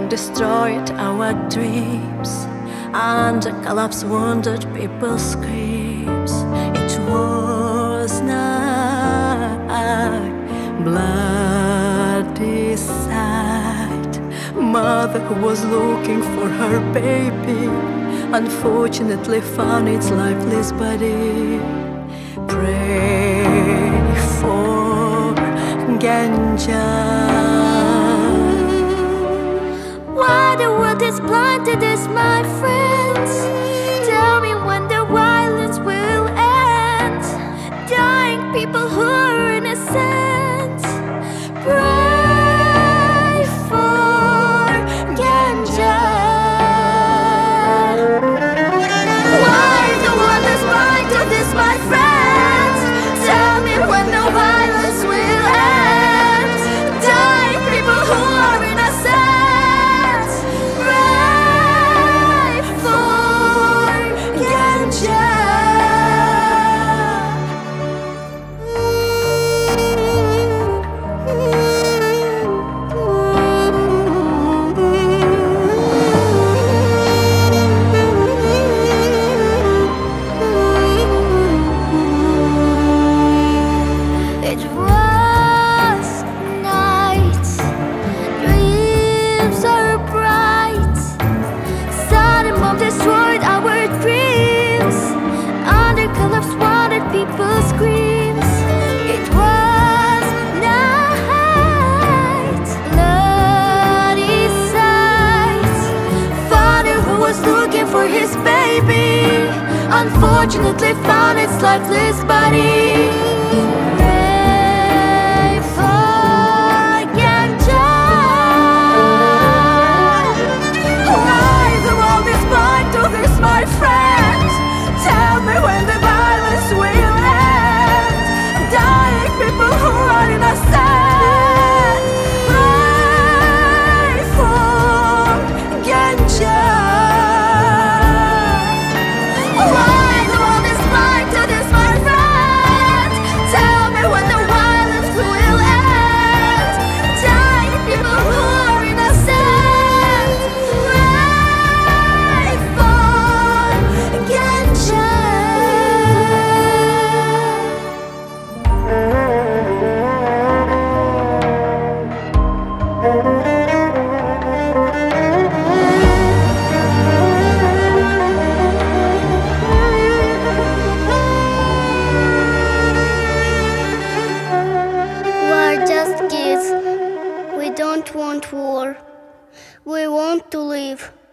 destroyed our dreams, and the collapse wounded people's screams. It was night, bloody sight. Mother who was looking for her baby unfortunately found its lifeless body. Pray for Ganja. Why the world is blind to this, my friends? Tell me when the violence will end. Dying people who are innocent. Pray for Ganja. Why the world is blind to this, my friends? Tell me when the violence will end. Dying people who are innocent. Destroyed our dreams. Under collapse wanted people screams. It was night, bloody sight. Father who was looking for his baby unfortunately found its lifeless body. My friends, tell me when the violence will end. Dying people who are innocent. Pray for Ganja. Why the world is blind to this, my friends? Tell me when the violence will end. Dying people who are innocent. We're just kids. We don't want war. We want to live.